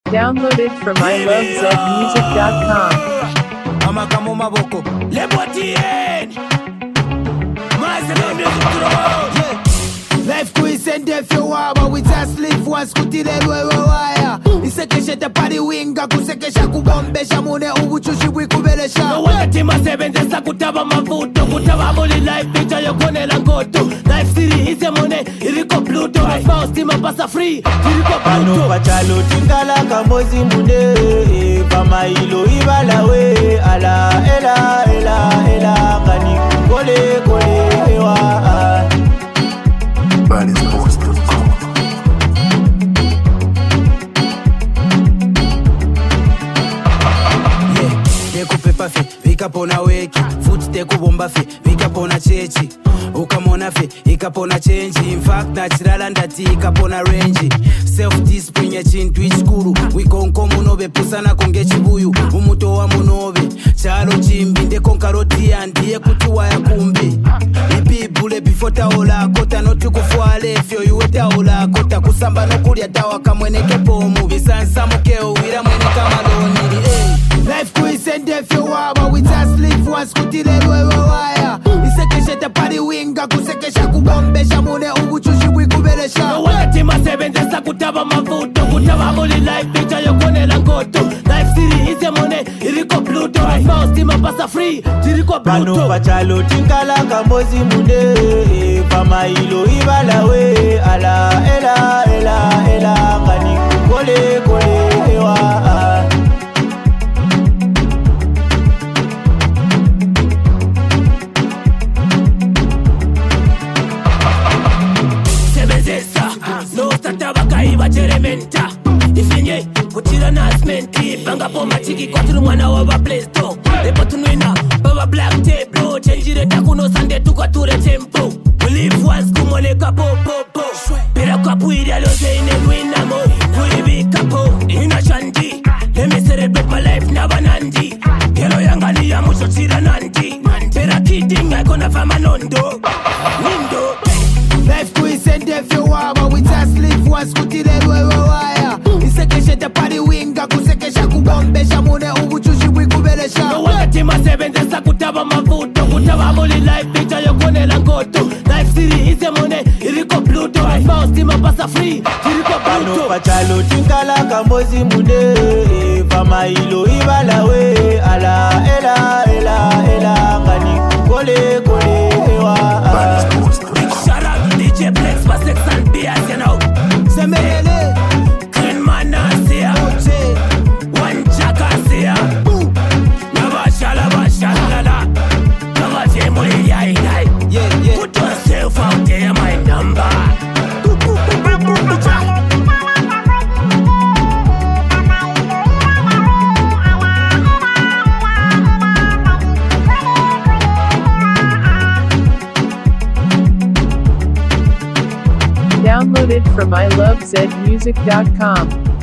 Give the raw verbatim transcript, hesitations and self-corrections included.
Downloaded from I love zed music dot com. Amakamo maboko Le boitienne Mazelo music throw Life quiz and death you are but we just live once kutile lwewe waya Isekeshe te pari winga kusekesha kubombesha mune ubuchushi wikubelesha No wakati masebenzesa kutaba mavuto kutaba muli life picture yokone la ngoto Life siri ise mone iriko Pluto Faust ima pasa free iriko Pluto Ano pachalo tingala kamozi mune Pama ilo ibalawe ala ela ela ela Kani kole kole ewa Bodies post dot com. Yeah, teku pepa fe, vika pona weki Foot teku bomba fe, vika pona chechi Ukamona fe, ika pona change In fact, natural ndati ika pona range Self-discipline ya chintu ichikuru Wikonko munobe, pusana konge chibuyu Umuto wa munobe, chalo chimbi Ndeko nkaroti ya ndiye kutuwa ya kumbi Ipi bule before taola Kota noti kufuale, fyo yuwe taola Kota kusamba nokulia tawa kamweneke pomu Bisansa mukeo, wira mwene kamaloni hey. Life quiz and death you are but we just live once kutile lwewe waya Isekeshe te pari winga kusekesha kubombesha mune ubuchushi wikubelesha No wakati masebenzesa kutaba mavuto kutaba muli life picture yokone la ngoto Life siri ise mone iriko Pluto Faust ima pasa free iriko Pluto Ano pachalo tingala kamozi mune Pama ilo ibalawe ala ela ela ela Kani kole kole ewa No startaba kaiba jerementa Ifinye kutira na asmenti Banga po machiki kwa tulu mwana waba play store Lepo tunwina baba black tape bro Chanjire takuno sande tuka ture tempo We live once kumoleka po po po Pira kwa puiri aloze ine nwina mo Kuibi kapo ina shandi Let me celebrate my life na banandi Kero yangani ya mucho tira nandi Pira kidding I gonna fama nondo Nindo Life quiz and death you are but we just live once kutile lwewe waya Isekeshe te pari winga kusekesha kubombesha mune ubuchushi wikubelesha No wakati masebenzesa kutaba mavuto kutaba muli life picture yokone la ngoto Life siri ise mone iriko Pluto Faust ima pasa free iriko Ano Pluto pachalo tingala kamozi mune Pama ilo ibalawe ala ela ela ela Kani kole kole ewa Bodies post dot com. Shout out D J Plex for sex and beers, you know. Semelele, Green Man Asia, One Jack Asia, Nava Shalava Shalala, Nava Jemo Yai Yai. Put yourself out there, my number. Downloaded from I love zed music dot com.